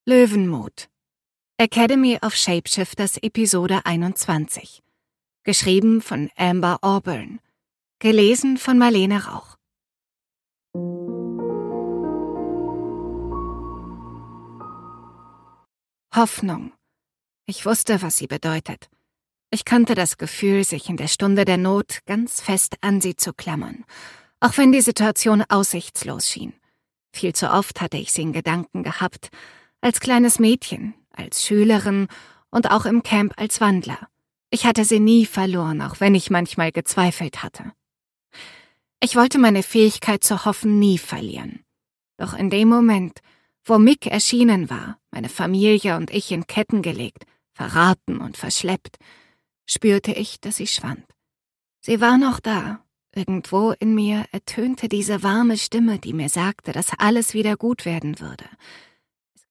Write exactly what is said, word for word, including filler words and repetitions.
Löwenmut. Academy of Shapeshifters Episode einundzwanzig. Geschrieben von Amber Auburn. Gelesen von Marlene Rauch. Hoffnung. Ich wusste, was sie bedeutet. Ich kannte das Gefühl, sich in der Stunde der Not ganz fest an sie zu klammern, auch wenn die Situation aussichtslos schien. Viel zu oft hatte ich sie in Gedanken gehabt, als kleines Mädchen, als Schülerin und auch im Camp als Wandler. Ich hatte sie nie verloren, auch wenn ich manchmal gezweifelt hatte. Ich wollte meine Fähigkeit zu hoffen nie verlieren. Doch in dem Moment, wo Mick erschienen war, meine Familie und ich in Ketten gelegt, verraten und verschleppt, spürte ich, dass sie schwand. Sie war noch da. Irgendwo in mir ertönte diese warme Stimme, die mir sagte, dass alles wieder gut werden würde,